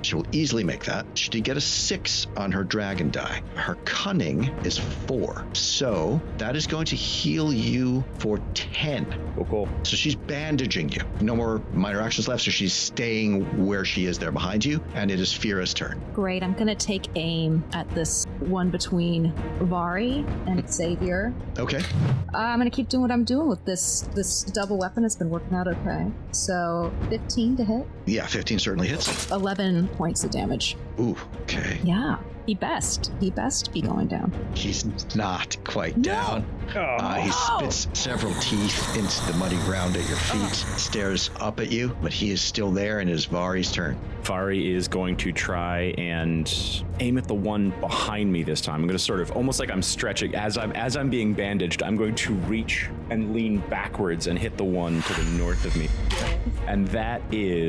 She will easily make that. She did get a six on her dragon die. Her cunning is four. So that is going to heal you for ten. Oh, cool. So she's bandaging you. No more minor actions left, so she's staying where she is there behind you, and it is Fira's turn. Great. I'm going to take aim at this one between Vari and Xavier. Okay. Uh, I'm going to keep doing what I'm doing with this. This double weapon has been working out okay. So fifteen to hit. Yeah, fifteen certainly hits. eleven points of damage. Ooh, okay. Yeah. He best. He best be going down. He's not quite No. down. Oh. Uh, he Oh. spits several teeth into the muddy ground at your feet, stares up at you, but he is still there, and it is Vari's turn. Vari is going to try and aim at the one behind me this time. I'm going to sort of, almost like I'm stretching, as I'm as I'm being bandaged, I'm going to reach and lean backwards and hit the one to the north of me. And that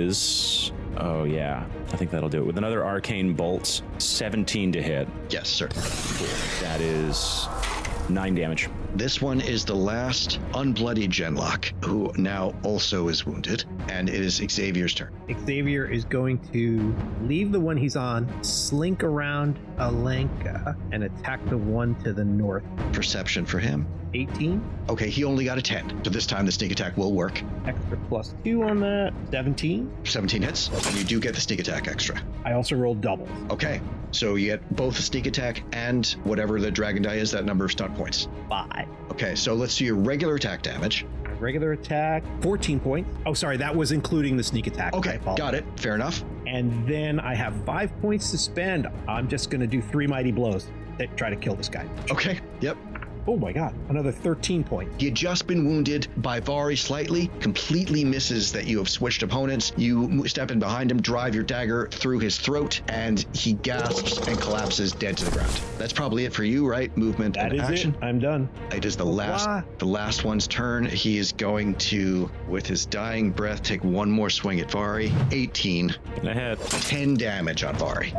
is, oh yeah, I think that'll do it. With another arcane bolt, seventeen to hit. Yes, sir. That is nine damage. This one is the last unbloodied Genlock, who now also is wounded, and it is Xavier's turn. Xavier is going to leave the one he's on, slink around Alenka, and attack the one to the north. Perception for him. eighteen. Okay, he only got a ten, so this time the sneak attack will work. Extra plus two on that. seventeen. seventeen hits, and you do get the sneak attack extra. I also rolled doubles. Okay, so you get both the sneak attack and whatever the dragon die is, that number of stunt points. Five. Okay, so let's do your regular attack damage. Regular attack, fourteen points. Oh, sorry, that was including the sneak attack. I Okay, apologize. got it. Fair enough. And then I have five points to spend. I'm just going to do three mighty blows that try to kill this guy. Okay, yep. Oh my god, another thirteen points. He had just been wounded by Vari slightly, completely misses that you have switched opponents. You mo- step in behind him, drive your dagger through his throat, and he gasps and collapses dead to the ground. That's probably it for you, right? Movement That and is action. it. I'm done. It is the last, Wah. the last one's turn. He is going to, with his dying breath, take one more swing at Vari. eighteen, Gonna hit. ten damage on Vari.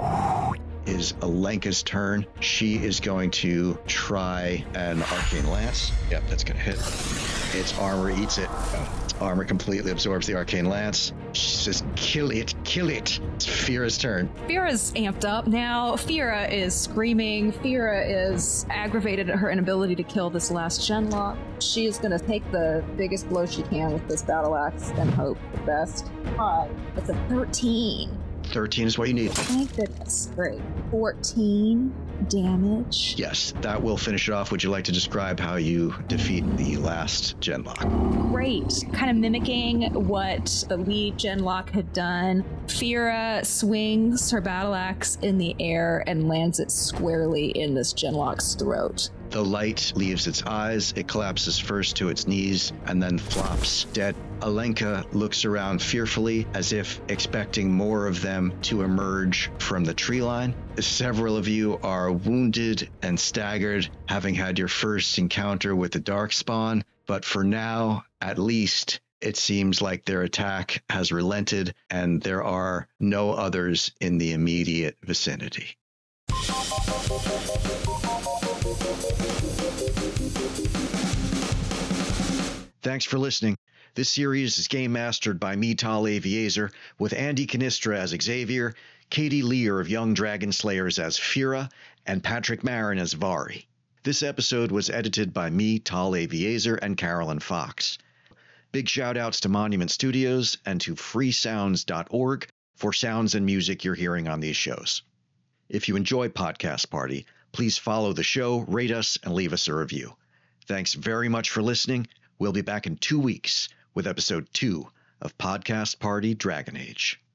Is Alenka's turn. She is going to try an arcane lance. Yep, that's gonna hit. Its armor eats it. Its armor completely absorbs the arcane lance. She says, "Kill it, kill it." It's Fira's turn. Fira's amped up now. Fira is screaming. Fira is aggravated at her inability to kill this last Genlock. She is going to take the biggest blow she can with this battle axe and hope for the best. Five. That's a thirteen. thirteen is what you need. Thank goodness. Great. fourteen damage. Yes, that will finish it off. Would you like to describe how you defeat the last Genlock? Great. Kind of mimicking what the lead Genlock had done. Fira swings her battle axe in the air and lands it squarely in this Genlock's throat. The light leaves its eyes. It collapses first to its knees and then flops dead. Alenka looks around fearfully as if expecting more of them to emerge from the tree line. Several of you are wounded and staggered, having had your first encounter with the Darkspawn, but for now, at least, it seems like their attack has relented and there are no others in the immediate vicinity. Thanks for listening. This series is game mastered by me, Tal Aviazer, with Andy Canistra as Xavier, Katie Lear of Young Dragon Slayers as Fira, and Patrick Marin as Vari. This episode was edited by me, Tal Aviazer, and Carolyn Fox. Big shout-outs to Monument Studios and to free sounds dot org for sounds and music you're hearing on these shows. If you enjoy Podcast Party, please follow the show, rate us, and leave us a review. Thanks very much for listening. We'll be back in two weeks with episode two of Podcast Party Dragon Age.